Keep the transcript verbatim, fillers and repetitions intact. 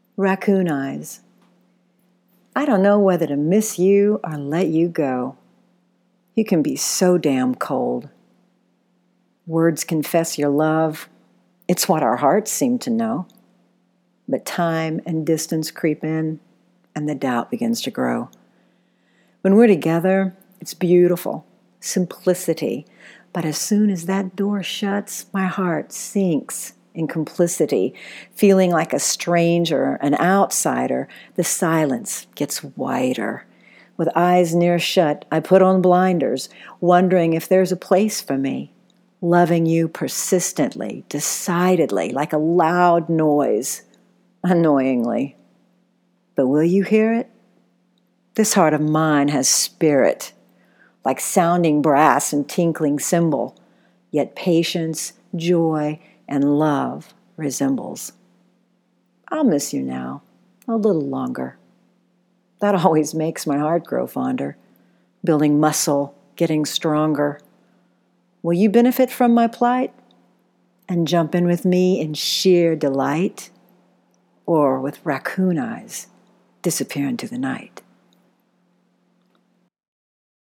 Raccoon eyes. I don't know whether to miss you or let you go. You can be so damn cold. Words confess your love. It's what our hearts seem to know. But time and distance creep in, and the doubt begins to grow. When we're together, it's beautiful, simplicity. But as soon as that door shuts, my heart sinks in complicity. Feeling like a stranger, an outsider, the silence gets wider. With eyes near shut, I put on blinders, wondering if there's a place for me. Loving you persistently, decidedly, like a loud noise, annoyingly. But will you hear it? This heart of mine has spirit, like sounding brass and tinkling cymbal, yet patience, joy, and love resembles. I'll miss you now, a little longer. That always makes my heart grow fonder, building muscle, getting stronger. Will you benefit from my plight and jump in with me in sheer delight? Or with raccoon eyes, disappear into the night?